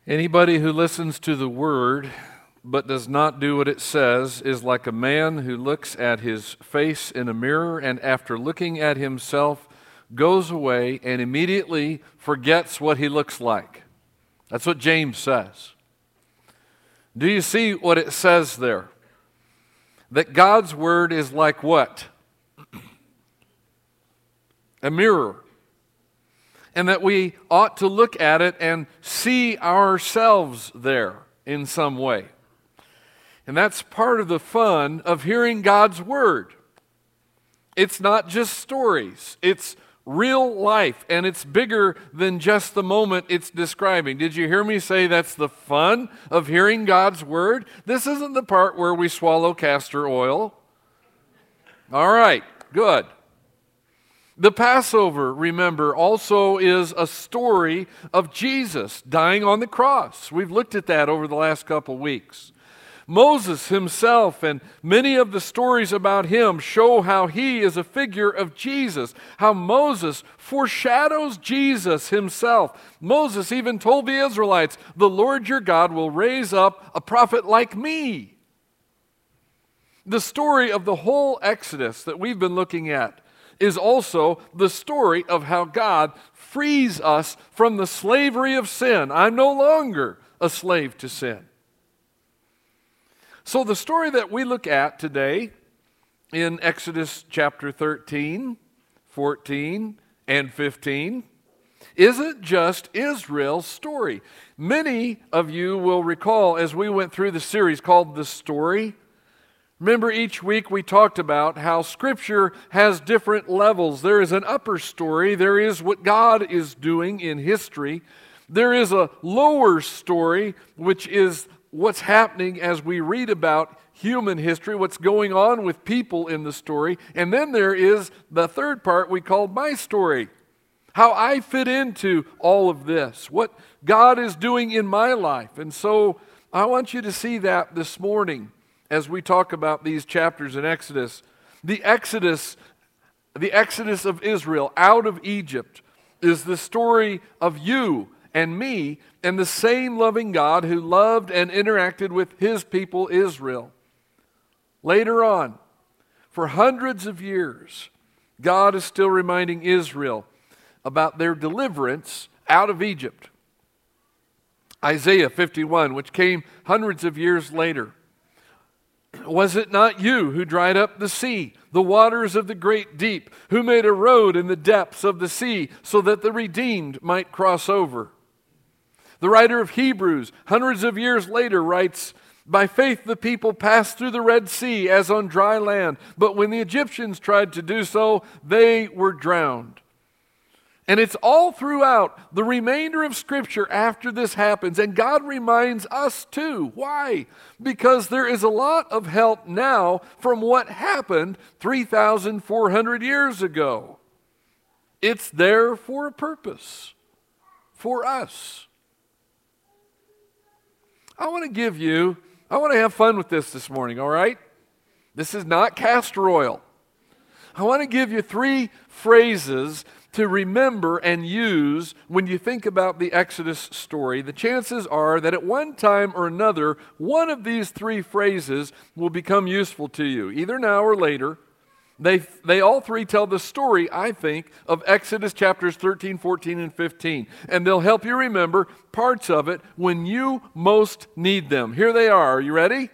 Anybody who listens to the word but does not do what it says is like a man who looks at his face in a mirror and after looking at himself goes away and immediately forgets what he looks like. That's what James says. Do you see what it says there? That God's word is like what? A mirror. And that we ought to look at it and see ourselves there in some way. And that's part of the fun of hearing God's word. It's not just stories. It's real life, and it's bigger than just the moment it's describing. Did you hear me say that's the fun of hearing God's word? This isn't the part where we swallow castor oil. All right, good. The Passover, remember, also is a story of Jesus dying on the cross. We've looked at that over the last couple weeks. Moses himself and many of the stories about him show how he is a figure of Jesus, how Moses foreshadows Jesus himself. Moses even told the Israelites, "The Lord your God will raise up a prophet like me." The story of the whole Exodus that we've been looking at is also the story of how God frees us from the slavery of sin. I'm no longer a slave to sin. So the story that we look at today in Exodus chapter 13, 14, and 15 isn't just Israel's story. Many of you will recall as we went through the series called The Story. Remember, each week we talked about how Scripture has different levels. There is an upper story. There is what God is doing in history. There is a lower story, which is what's happening as we read about human history, what's going on with people in the story. And then there is the third part we call my story, how I fit into all of this, what God is doing in my life. And so I want you to see that this morning as we talk about these chapters in Exodus. The Exodus of Israel out of Egypt is the story of you and me and the same loving God who loved and interacted with his people Israel. Later on, for hundreds of years, God is still reminding Israel about their deliverance out of Egypt. Isaiah 51, which came hundreds of years later. Was it not you who dried up the sea, the waters of the great deep, who made a road in the depths of the sea so that the redeemed might cross over? The writer of Hebrews, hundreds of years later, writes, "By faith the people passed through the Red Sea as on dry land, but when the Egyptians tried to do so, they were drowned." And it's all throughout the remainder of Scripture after this happens. And God reminds us too. Why? Because there is a lot of help now from what happened 3,400 years ago. It's there for a purpose, for us. I want to have fun with this morning, all right? This is not castor oil. I want to give you 3 phrases to remember and use when you think about the Exodus story. The chances are that at one time or another, one of these 3 phrases will become useful to you, either now or later. They all 3 tell the story, I think, of Exodus chapters 13, 14, and 15. And they'll help you remember parts of it when you most need them. Here they are. Are you ready?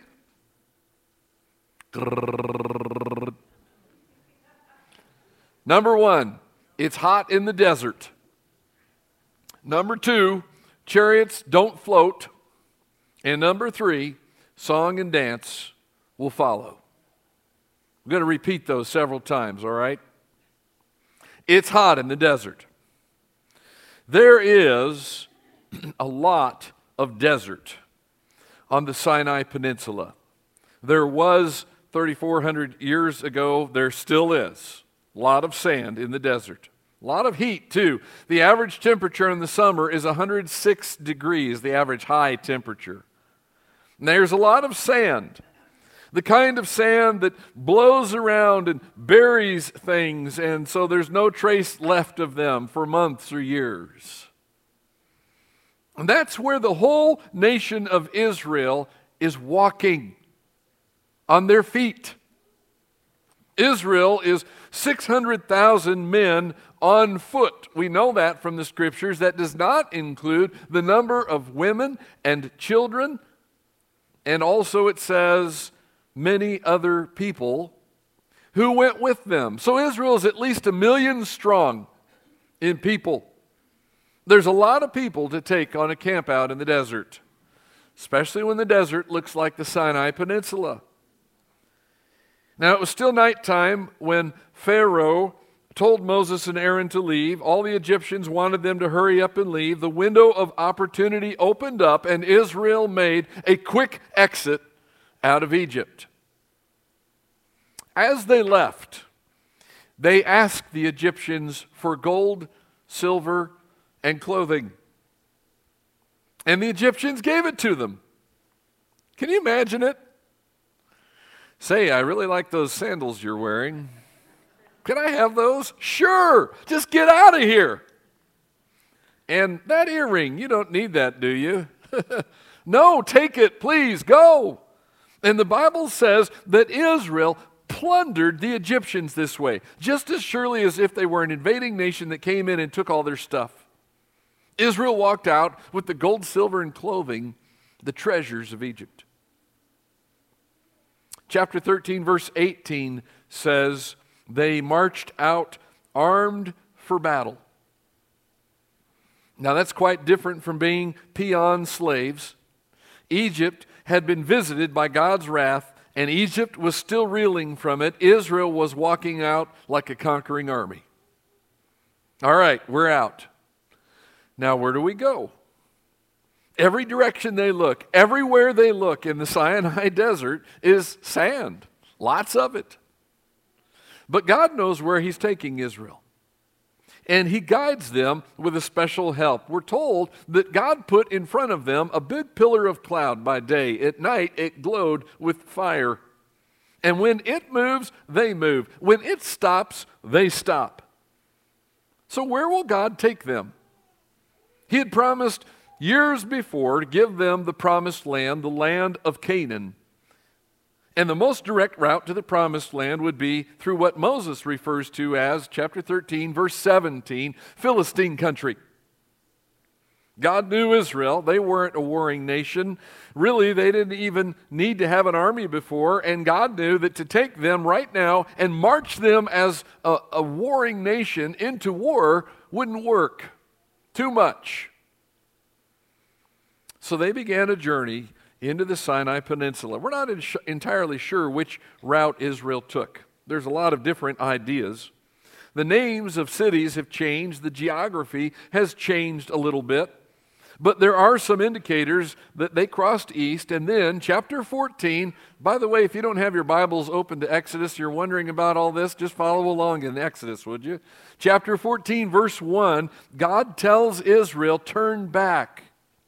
Number 1. It's hot in the desert. Number 2, chariots don't float. And number 3, song and dance will follow. I'm going to repeat those several times, all right? It's hot in the desert. There is a lot of desert on the Sinai Peninsula. There was 3,400 years ago, there still is. A lot of sand in the desert. A lot of heat, too. The average temperature in the summer is 106 degrees, the average high temperature. And there's a lot of sand. The kind of sand that blows around and buries things, and so there's no trace left of them for months or years. And that's where the whole nation of Israel is walking on their feet. Israel is 600,000 men on foot. We know that from the scriptures. That does not include the number of women and children. And also it says many other people who went with them. So Israel is at least 1 million strong in people. There's a lot of people to take on a camp out in the desert, especially when the desert looks like the Sinai Peninsula. Now, it was still nighttime when Pharaoh told Moses and Aaron to leave. All the Egyptians wanted them to hurry up and leave. The window of opportunity opened up, and Israel made a quick exit out of Egypt. As they left, they asked the Egyptians for gold, silver, and clothing. And the Egyptians gave it to them. Can you imagine it? Say, I really like those sandals you're wearing. Can I have those? Sure. Just get out of here. And that earring, you don't need that, do you? No, take it, please, go. And the Bible says that Israel plundered the Egyptians this way, just as surely as if they were an invading nation that came in and took all their stuff. Israel walked out with the gold, silver, and clothing, the treasures of Egypt. Chapter 13, verse 18 says, they marched out armed for battle. Now that's quite different from being peon slaves. Egypt had been visited by God's wrath, and Egypt was still reeling from it. Israel was walking out like a conquering army. All right, we're out. Now where do we go? Every direction they look, everywhere they look in the Sinai desert is sand, lots of it. But God knows where He's taking Israel. And He guides them with a special help. We're told that God put in front of them a big pillar of cloud by day. At night, it glowed with fire. And when it moves, they move. When it stops, they stop. So where will God take them? He had promised years before to give them the promised land, the land of Canaan. And the most direct route to the promised land would be through what Moses refers to as, chapter 13, verse 17, Philistine country. God knew Israel. They weren't a warring nation. Really, they didn't even need to have an army before, and God knew that to take them right now and march them as a warring nation into war wouldn't work. Too much. So they began a journey into the Sinai Peninsula. We're not entirely sure which route Israel took. There's a lot of different ideas. The names of cities have changed. The geography has changed a little bit. But there are some indicators that they crossed east. And then chapter 14, by the way, if you don't have your Bibles open to Exodus, you're wondering about all this, just follow along in Exodus, would you? Chapter 14, verse 1, God tells Israel, turn back.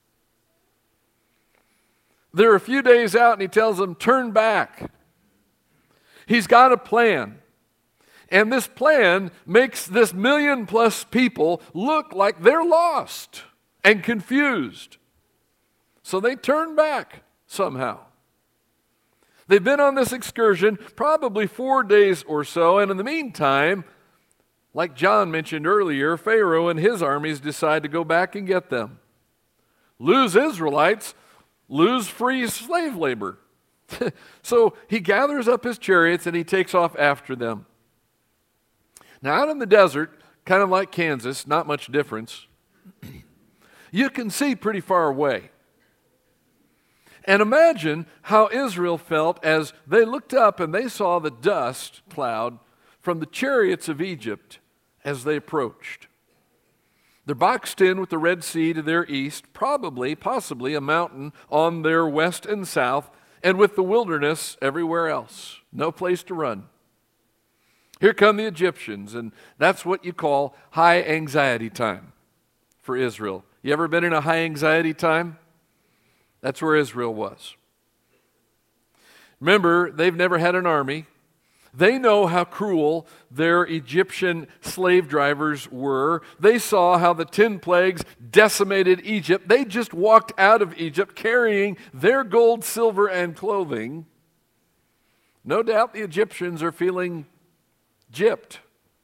They're a few days out and He tells them, turn back. He's got a plan. And this plan makes this 1 million+ people look like they're lost and confused. So they turn back somehow. They've been on this excursion probably 4 days or so, and in the meantime, like John mentioned earlier, Pharaoh and his armies decide to go back and get them. Lose Israelites, lose free slave labor. So he gathers up his chariots and he takes off after them. Now out in the desert, kind of like Kansas, not much difference, you can see pretty far away. And imagine how Israel felt as they looked up and they saw the dust cloud from the chariots of Egypt as they approached. They're boxed in with the Red Sea to their east, possibly a mountain on their west and south, and with the wilderness everywhere else. No place to run. Here come the Egyptians, and that's what you call high anxiety time for Israel. You ever been in a high anxiety time? That's where Israel was. Remember, they've never had an army. They know how cruel their Egyptian slave drivers were. They saw how the 10 plagues decimated Egypt. They just walked out of Egypt carrying their gold, silver, and clothing. No doubt the Egyptians are feeling gypped.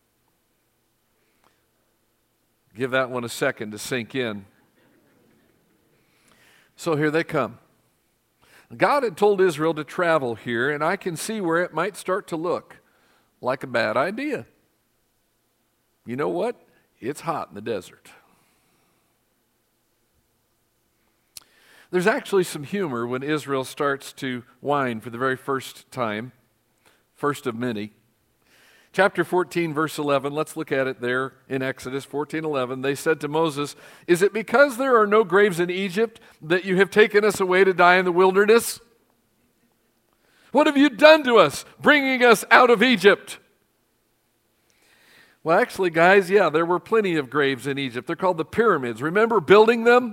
Give that one a second to sink in. So here they come. God had told Israel to travel here, and I can see where it might start to look like a bad idea. You know what? It's hot in the desert. There's actually some humor when Israel starts to whine for the very first time, first of many. Chapter 14, verse 11, let's look at it there in Exodus 14:11. They said to Moses, "Is it because there are no graves in Egypt that you have taken us away to die in the wilderness? What have you done to us, bringing us out of Egypt?" Well, actually, guys, yeah, there were plenty of graves in Egypt. They're called the pyramids. Remember building them?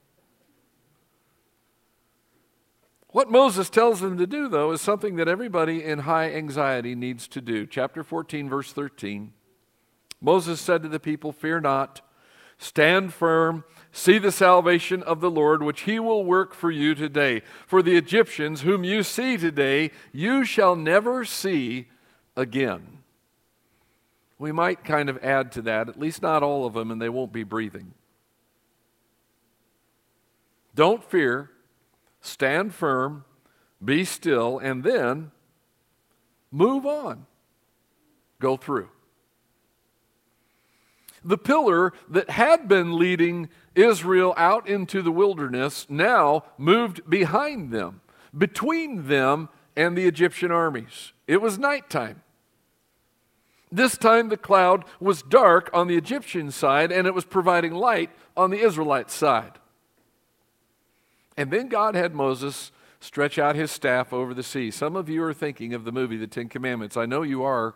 What Moses tells them to do, though, is something that everybody in high anxiety needs to do. Chapter 14, verse 13. Moses said to the people, "Fear not, stand firm, see the salvation of the Lord, which he will work for you today. For the Egyptians whom you see today, you shall never see again." We might kind of add to that, at least not all of them, and they won't be breathing. Don't fear. Stand firm, be still, and then move on. Go through. The pillar that had been leading Israel out into the wilderness now moved behind them, between them and the Egyptian armies. It was nighttime. This time the cloud was dark on the Egyptian side, and it was providing light on the Israelite side. And then God had Moses stretch out his staff over the sea. Some of you are thinking of the movie, The Ten Commandments. I know you are.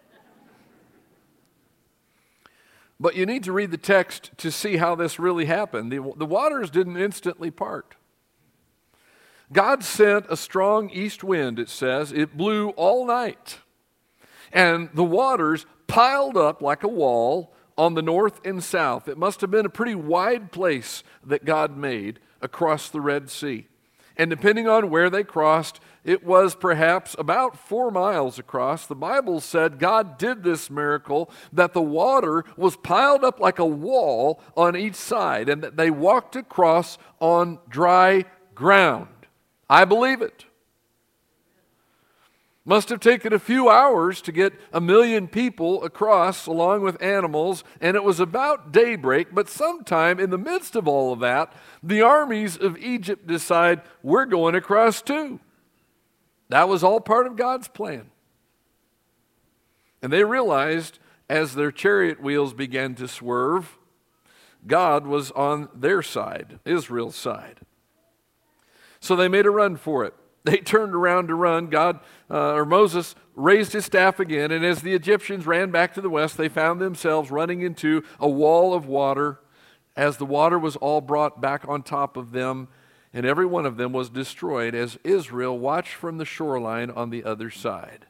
But you need to read the text to see how this really happened. The waters didn't instantly part. God sent a strong east wind, it says. It blew all night. And the waters piled up like a wall on the north and south. It must have been a pretty wide place that God made across the Red Sea. And depending on where they crossed, it was perhaps about 4 miles across. The Bible said God did this miracle, that the water was piled up like a wall on each side, and that they walked across on dry ground. I believe it. Must have taken a few hours to get 1 million people across along with animals, and it was about daybreak, but sometime in the midst of all of that, the armies of Egypt decide, we're going across too. That was all part of God's plan. And they realized as their chariot wheels began to swerve, God was on their side, Israel's side. So they made a run for it. They turned around to run. Moses raised his staff again, and as the Egyptians ran back to the west, they found themselves running into a wall of water as the water was all brought back on top of them, and every one of them was destroyed as Israel watched from the shoreline on the other side.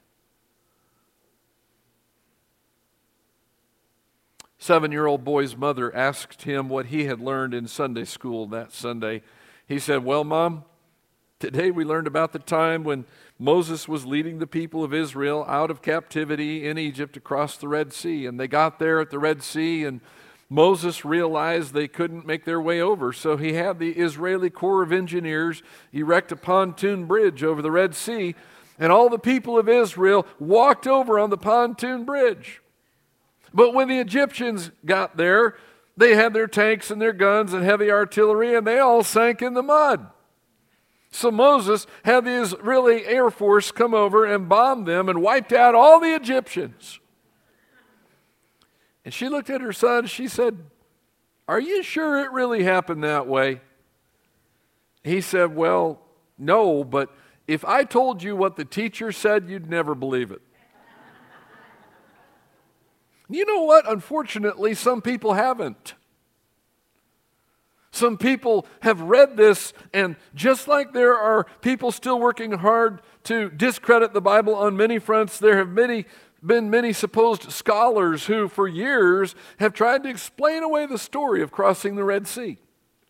7-year-old boy's mother asked him what he had learned in Sunday school that Sunday. He said, "Well, Mom, today we learned about the time when Moses was leading the people of Israel out of captivity in Egypt across the Red Sea. And they got there at the Red Sea, and Moses realized they couldn't make their way over. So he had the Israeli Corps of Engineers erect a pontoon bridge over the Red Sea. And all the people of Israel walked over on the pontoon bridge. But when the Egyptians got there, they had their tanks and their guns and heavy artillery, and they all sank in the mud. So Moses had the Israeli Air Force come over and bomb them and wiped out all the Egyptians." And she looked at her son, she said, "Are you sure it really happened that way?" He said, "Well, no, but if I told you what the teacher said, you'd never believe it." You know what? Unfortunately, some people haven't. Some people have read this, and just like there are people still working hard to discredit the Bible on many fronts, there have been many supposed scholars who for years have tried to explain away the story of crossing the Red Sea.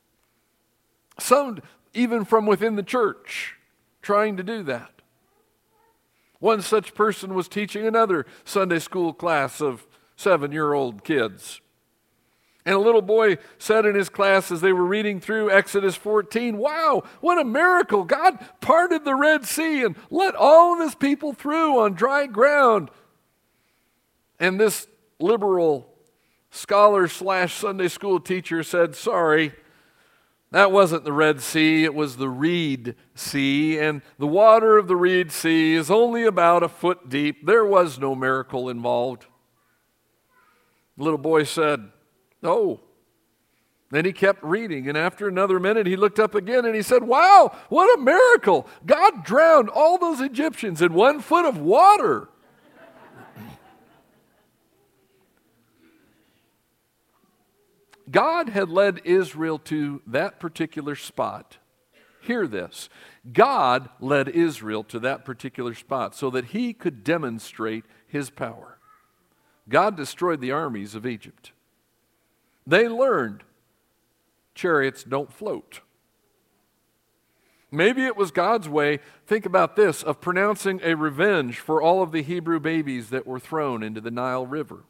Some even from within the church trying to do that. One such person was teaching another Sunday school class of 7-year-old kids. And a little boy said in his class as they were reading through Exodus 14, "Wow, what a miracle! God parted the Red Sea and let all of his people through on dry ground." And this liberal scholar / Sunday school teacher said, "Sorry, that wasn't the Red Sea, it was the Reed Sea, and the water of the Reed Sea is only about a foot deep. There was no miracle involved." The little boy said, "Oh." Then he kept reading, and after another minute he looked up again and he said, "Wow, what a miracle! God drowned all those Egyptians in 1 foot of water." God had led Israel to that particular spot. Hear this. God led Israel to that particular spot so that he could demonstrate his power. God destroyed the armies of Egypt. They learned chariots don't float. Maybe it was God's way, think about this, of pronouncing a revenge for all of the Hebrew babies that were thrown into the Nile River.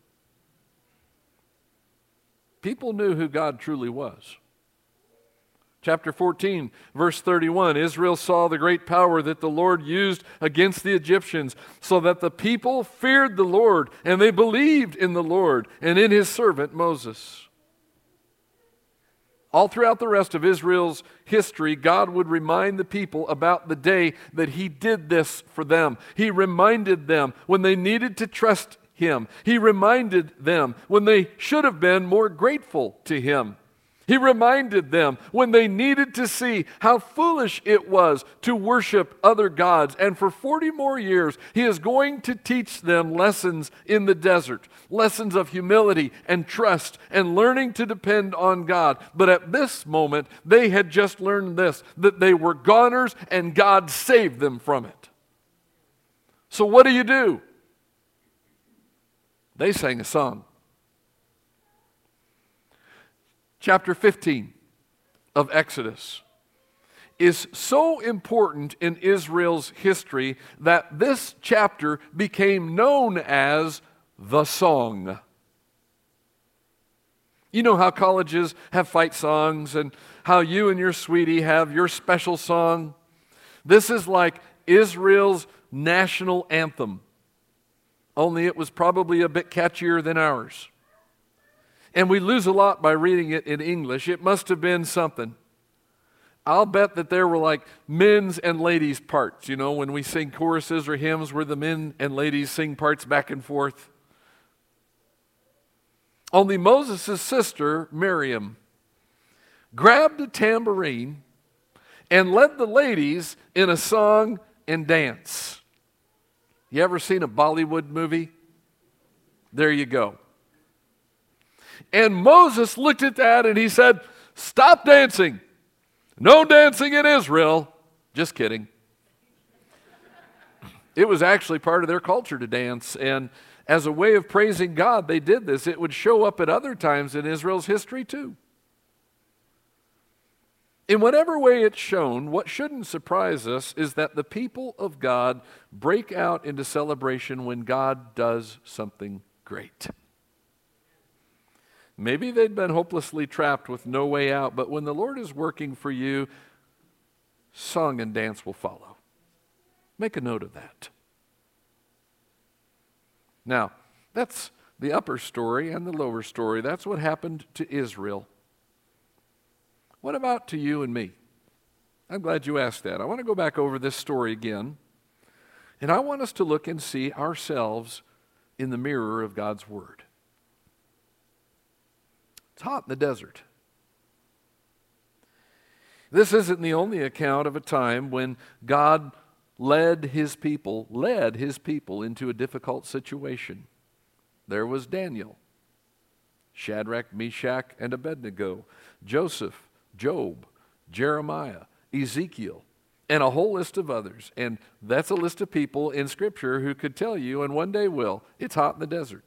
People knew who God truly was. Chapter 14, verse 31, Israel saw the great power that the Lord used against the Egyptians, so that the people feared the Lord, and they believed in the Lord and in his servant Moses. All throughout the rest of Israel's history, God would remind the people about the day that he did this for them. He reminded them when they needed to trust him. He reminded them when they should have been more grateful to him. He reminded them when they needed to see how foolish it was to worship other gods. And for 40 more years, he is going to teach them lessons in the desert, lessons of humility and trust and learning to depend on God. But at this moment, they had just learned this, that they were goners and God saved them from it. So what do? They sang a song. Chapter 15 of Exodus is so important in Israel's history that this chapter became known as the song. You know how colleges have fight songs and how you and your sweetie have your special song? This is like Israel's national anthem. Only it was probably a bit catchier than ours. And we lose a lot by reading it in English. It must have been something. I'll bet that there were like men's and ladies' parts, you know, when we sing choruses or hymns where the men and ladies sing parts back and forth. Only Moses' sister, Miriam, grabbed a tambourine and led the ladies in a song and dance. You ever seen a Bollywood movie? There you go. And Moses looked at that and he said, "Stop dancing. No dancing in Israel." Just kidding. It was actually part of their culture to dance, and as a way of praising God, they did this. It would show up at other times in Israel's history too. In whatever way it's shown, what shouldn't surprise us is that the people of God break out into celebration when God does something great. Maybe they'd been hopelessly trapped with no way out, but when the Lord is working for you, song and dance will follow. Make a note of that. Now, that's the upper story and the lower story. That's what happened to Israel. What about to you and me? I'm glad you asked that. I want to go back over this story again, and I want us to look and see ourselves in the mirror of God's Word. It's hot in the desert. This isn't the only account of a time when God led his people into a difficult situation. There was Daniel, Shadrach, Meshach, and Abednego, Joseph, Job, Jeremiah, Ezekiel, and a whole list of others. And that's a list of people in Scripture who could tell you, and one day will, it's hot in the desert.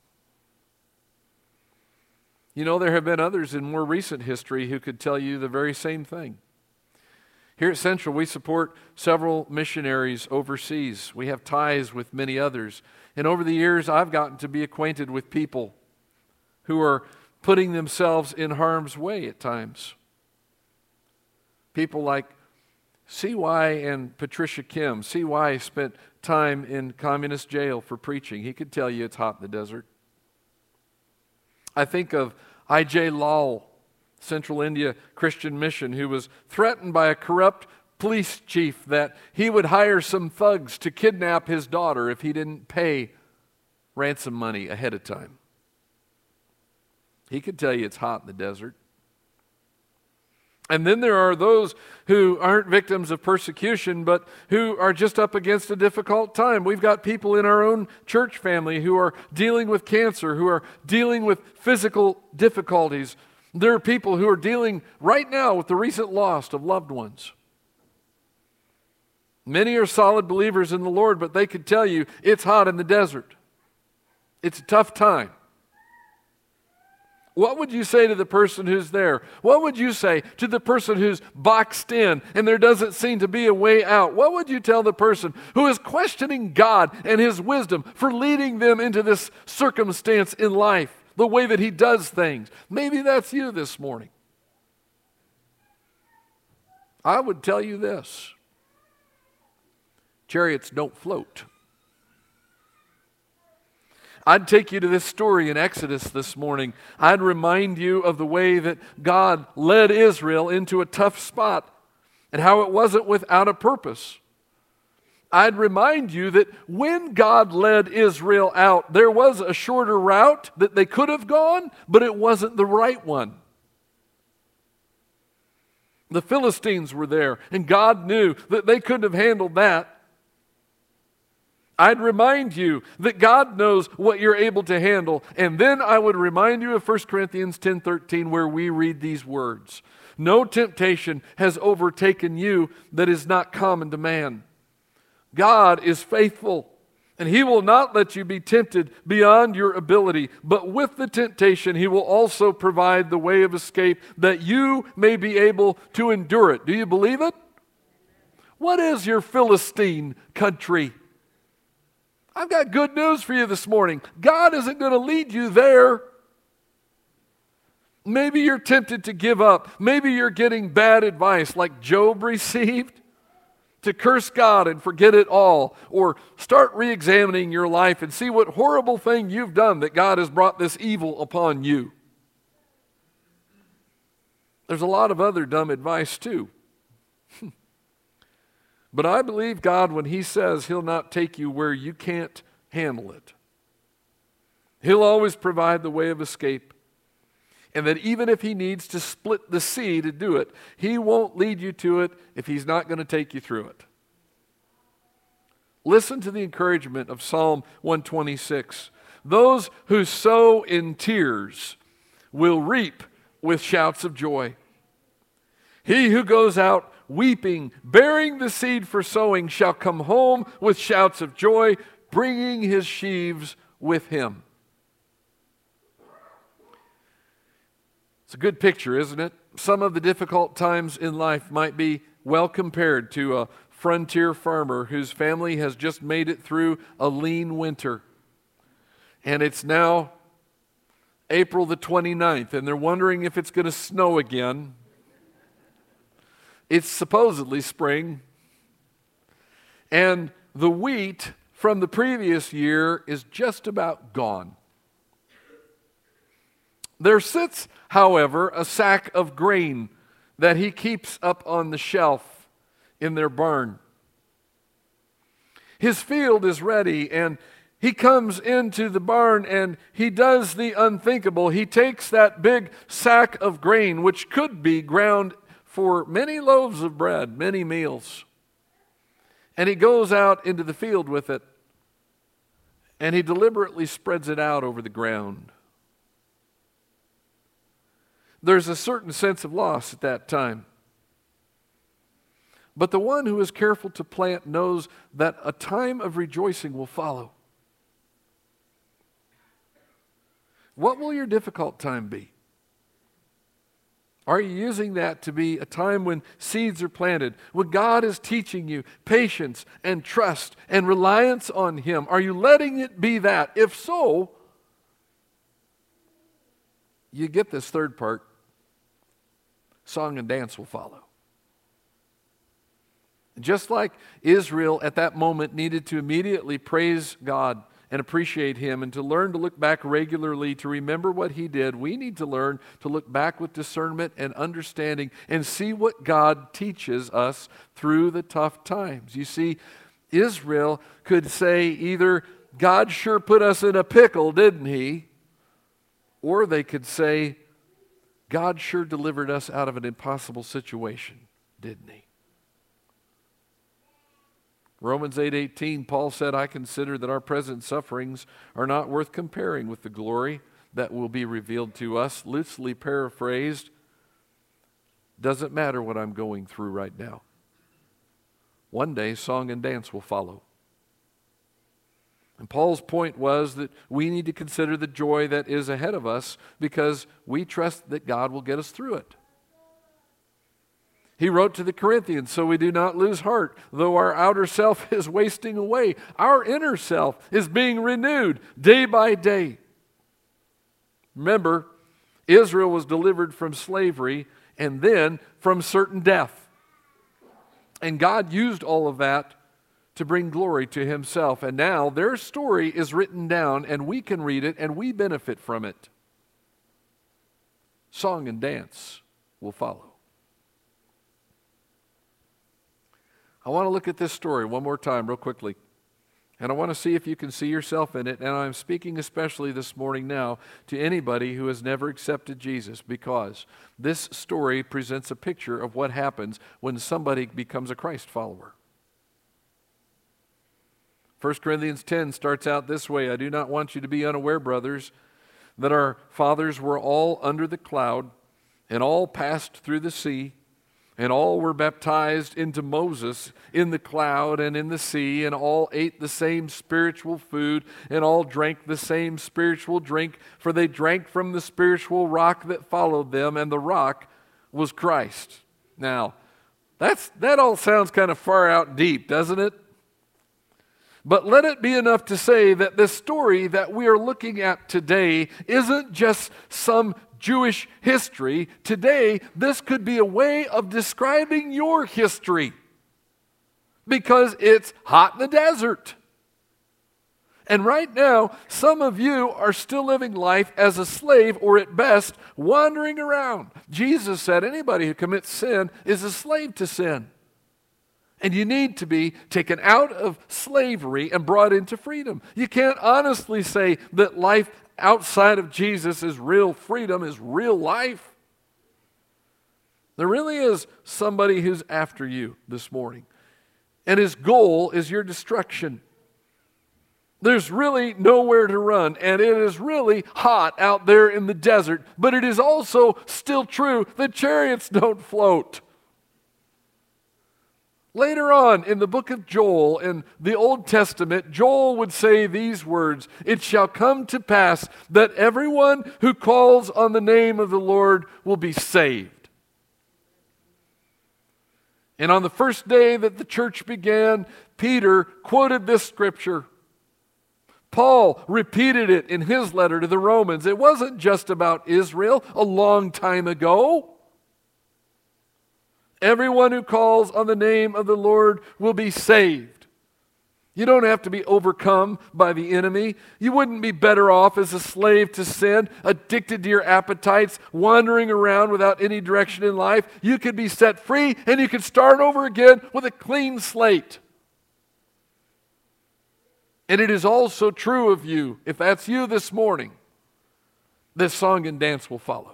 You know, there have been others in more recent history who could tell you the very same thing. Here at Central, we support several missionaries overseas. We have ties with many others. And over the years, I've gotten to be acquainted with people who are putting themselves in harm's way at times. People like C.Y. and Patricia Kim. C.Y. spent time in communist jail for preaching. He could tell you it's hot in the desert. I think of I.J. Lal, Central India Christian Mission, who was threatened by a corrupt police chief that he would hire some thugs to kidnap his daughter if he didn't pay ransom money ahead of time. He could tell you it's hot in the desert. And then there are those who aren't victims of persecution, but who are just up against a difficult time. We've got people in our own church family who are dealing with cancer, who are dealing with physical difficulties. There are people who are dealing right now with the recent loss of loved ones. Many are solid believers in the Lord, but they could tell you it's hot in the desert. It's a tough time. What would you say to the person who's there? What would you say to the person who's boxed in and there doesn't seem to be a way out? What would you tell the person who is questioning God and His wisdom for leading them into this circumstance in life, the way that He does things? Maybe that's you this morning. I would tell you this: chariots don't float. I'd take you to this story in Exodus this morning. I'd remind you of the way that God led Israel into a tough spot and how it wasn't without a purpose. I'd remind you that when God led Israel out, there was a shorter route that they could have gone, but it wasn't the right one. The Philistines were there, and God knew that they couldn't have handled that. I'd remind you that God knows what you're able to handle. And then I would remind you of 1 Corinthians 10:13, where we read these words: "No temptation has overtaken you that is not common to man. God is faithful, and He will not let you be tempted beyond your ability. But with the temptation, He will also provide the way of escape that you may be able to endure it." Do you believe it? What is your Philistine country? I've got good news for you this morning. God isn't going to lead you there. Maybe you're tempted to give up. Maybe you're getting bad advice like Job received, to curse God and forget it all, or start re-examining your life and see what horrible thing you've done that God has brought this evil upon you. There's a lot of other dumb advice too. But I believe God when He says He'll not take you where you can't handle it. He'll always provide the way of escape. And that even if He needs to split the sea to do it, He won't lead you to it if He's not going to take you through it. Listen to the encouragement of Psalm 126. "Those who sow in tears will reap with shouts of joy. He who goes out weeping, bearing the seed for sowing, shall come home with shouts of joy, bringing his sheaves with him." It's a good picture, isn't it? Some of the difficult times in life might be well compared to a frontier farmer whose family has just made it through a lean winter. And it's now April the 29th, and they're wondering if it's going to snow again. It's supposedly spring. And the wheat from the previous year is just about gone. There sits, however, a sack of grain that he keeps up on the shelf in their barn. His field is ready, and he comes into the barn and he does the unthinkable. He takes that big sack of grain, which could be ground for many loaves of bread, many meals. And he goes out into the field with it, and he deliberately spreads it out over the ground. there's a certain sense of loss at that time. But the one who is careful to plant knows that a time of rejoicing will follow. What will your difficult time be? Are you using that to be a time when seeds are planted, when God is teaching you patience and trust and reliance on Him? Are you letting it be that? If so, you get this third part. Song and dance will follow. Just like Israel at that moment needed to immediately praise God and appreciate Him and to learn to look back regularly to remember what He did, we need to learn to look back with discernment and understanding and see what God teaches us through the tough times. You see, Israel could say either, God sure put us in a pickle, didn't He? Or they could say, God sure delivered us out of an impossible situation, didn't He? Romans 8:18, Paul said, I consider that our present sufferings are not worth comparing with the glory that will be revealed to us. Loosely paraphrased, doesn't matter what I'm going through right now. One day, song and dance will follow. And Paul's point was that we need to consider the joy that is ahead of us because we trust that God will get us through it. He wrote to the Corinthians, so we do not lose heart. Though our outer self is wasting away, our inner self is being renewed day by day. Remember, Israel was delivered from slavery and then from certain death. And God used all of that to bring glory to Himself. And now their story is written down and we can read it and we benefit from it. Song and dance will follow. I want to look at this story one more time real quickly. And I want to see if you can see yourself in it. And I'm speaking especially this morning now to anybody who has never accepted Jesus, because this story presents a picture of what happens when somebody becomes a Christ follower. 1 Corinthians 10 starts out this way, I do not want you to be unaware, brothers, that our fathers were all under the cloud and all passed through the sea, and all were baptized into Moses in the cloud and in the sea, and all ate the same spiritual food, and all drank the same spiritual drink, for they drank from the spiritual rock that followed them, and the rock was Christ. Now, that all sounds kind of far out deep, doesn't it? But let it be enough to say that this story that we are looking at today isn't just some Jewish history. Today, this could be a way of describing your history because it's hot in the desert. And right now, some of you are still living life as a slave or at best wandering around. Jesus said anybody who commits sin is a slave to sin. And you need to be taken out of slavery and brought into freedom. You can't honestly say that life outside of Jesus is real freedom, is real life. There really is somebody who's after you this morning. And his goal is your destruction. There's really nowhere to run, and it is really hot out there in the desert, but it is also still true that chariots don't float. Later on in the book of Joel, in the Old Testament, Joel would say these words, "It shall come to pass that everyone who calls on the name of the Lord will be saved." And on the first day that the church began, Peter quoted this scripture. Paul repeated it in his letter to the Romans. It wasn't just about Israel a long time ago. Everyone who calls on the name of the Lord will be saved. You don't have to be overcome by the enemy. You wouldn't be better off as a slave to sin, addicted to your appetites, wandering around without any direction in life. You could be set free and you could start over again with a clean slate. And it is also true of you, if that's you this morning, this song and dance will follow.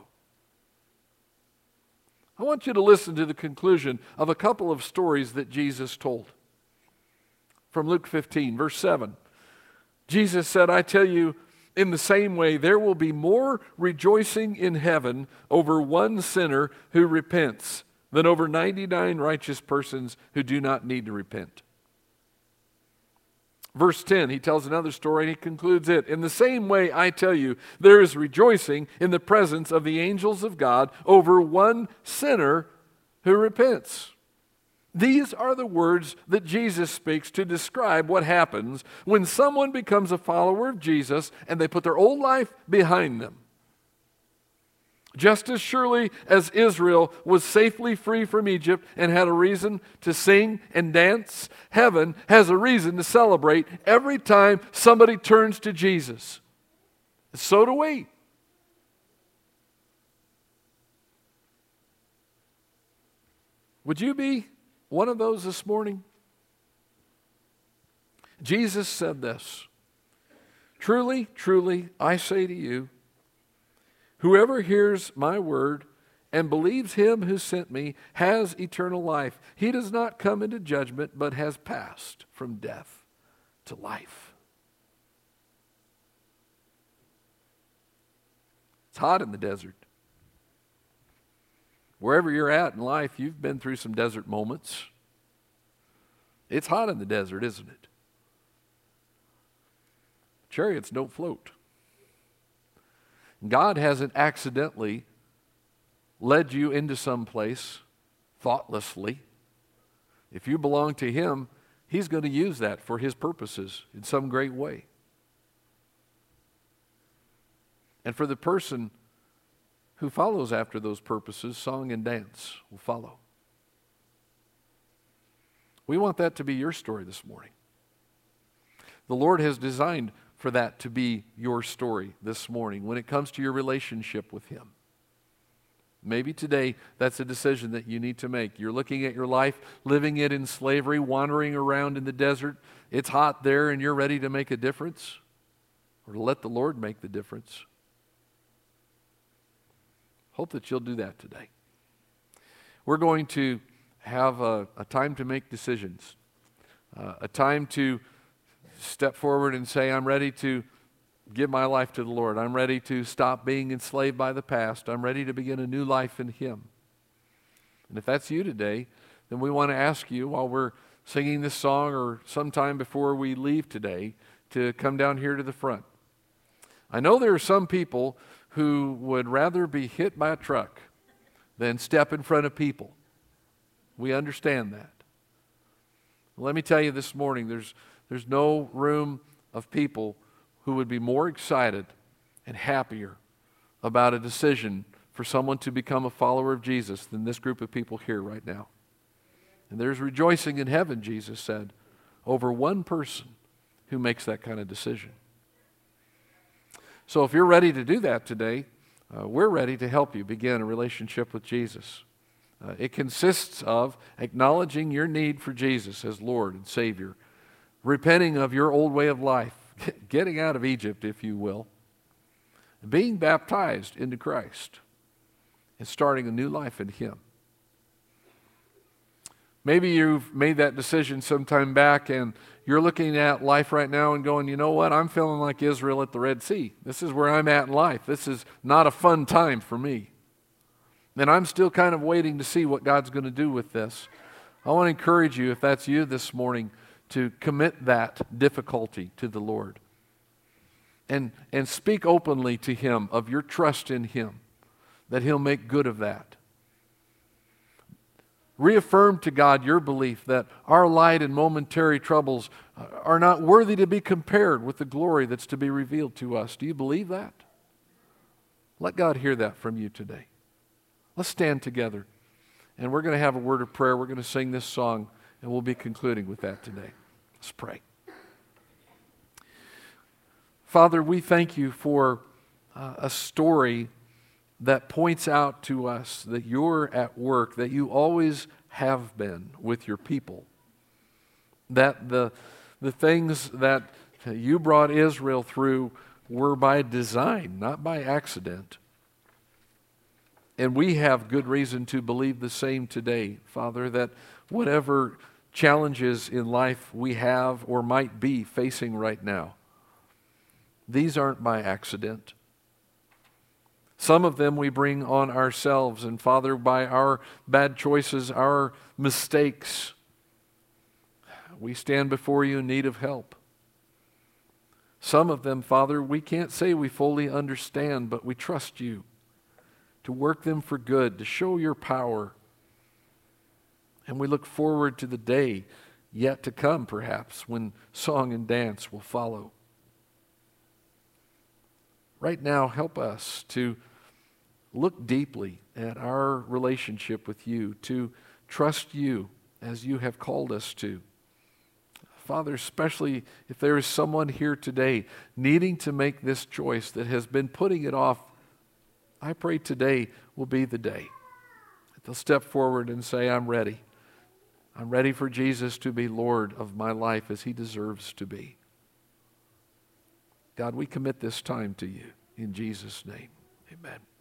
I want you to listen to the conclusion of a couple of stories that Jesus told. From Luke 15, verse 7. Jesus said, I tell you In the same way, there will be more rejoicing in heaven over one sinner who repents than over 99 righteous persons who do not need to repent. Verse 10, he tells another story and he concludes it. In the same way, I tell you, there is rejoicing in the presence of the angels of God over one sinner who repents. These are the words that Jesus speaks to describe what happens when someone becomes a follower of Jesus and they put their old life behind them. Just as surely as Israel was safely free from Egypt and had a reason to sing and dance, heaven has a reason to celebrate every time somebody turns to Jesus. So do we. Would you be one of those this morning? Jesus said this, "Truly, truly, I say to you, whoever hears my word and believes him who sent me has eternal life. He does not come into judgment, but has passed from death to life." It's hot in the desert. Wherever you're at in life, you've been through some desert moments. It's hot in the desert, isn't it? Chariots don't float. God hasn't accidentally led you into some place thoughtlessly. If you belong to Him, He's going to use that for His purposes in some great way. And for the person who follows after those purposes, song and dance will follow. We want that to be your story this morning. The Lord has designed for that to be your story this morning when it comes to your relationship with Him. Maybe today that's a decision that you need to make. You're looking at your life, living it in slavery, wandering around in the desert. It's hot there and you're ready to make a difference, or to let the Lord make the difference. Hope that you'll do that today. We're going to have a time to make decisions, a time to step forward and say, I'm ready to give my life to the Lord. I'm ready to stop being enslaved by the past. I'm ready to begin a new life in Him. And if that's you today, then we want to ask you while we're singing this song or sometime before we leave today to come down here to the front. I know there are some people who would rather be hit by a truck than step in front of people. We understand that. Let me tell you this morning, there's no room of people who would be more excited and happier about a decision for someone to become a follower of Jesus than this group of people here right now. And there's rejoicing in heaven, Jesus said, over one person who makes that kind of decision. So if you're ready to do that today, we're ready to help you begin a relationship with Jesus. It consists of acknowledging your need for Jesus as Lord and Savior, repenting of your old way of life, getting out of Egypt, if you will, being baptized into Christ, and starting a new life in Him. Maybe you've made that decision sometime back and you're looking at life right now and going, you know what, I'm feeling like Israel at the Red Sea. This is where I'm at in life. This is not a fun time for me. And I'm still kind of waiting to see what God's going to do with this. I want to encourage you, if that's you this morning, to commit that difficulty to the Lord. And speak openly to Him of your trust in Him, that He'll make good of that. Reaffirm to God your belief that our light and momentary troubles are not worthy to be compared with the glory that's to be revealed to us. Do you believe that? Let God hear that from you today. Let's stand together. And we're going to have a word of prayer. We're going to sing this song, and we'll be concluding with that today. Let's pray. Father, we thank you for a story that points out to us that you're at work, that you always have been with your people. That the things that you brought Israel through were by design, not by accident. And we have good reason to believe the same today, Father, that whatever challenges in life we have or might be facing right now, These aren't by accident. Some of them we bring on ourselves, and Father, by our bad choices, our mistakes, we stand before you in need of help. Some of them, Father, we can't say we fully understand, but we trust you to work them for good, to show your power. And we look forward to the day yet to come, perhaps, when song and dance will follow. Right now, help us to look deeply at our relationship with you, to trust you as you have called us to. Father, especially if there is someone here today needing to make this choice that has been putting it off, I pray today will be the day that they'll step forward and say, I'm ready. I'm ready for Jesus to be Lord of my life as he deserves to be. God, we commit this time to you in Jesus' name. Amen.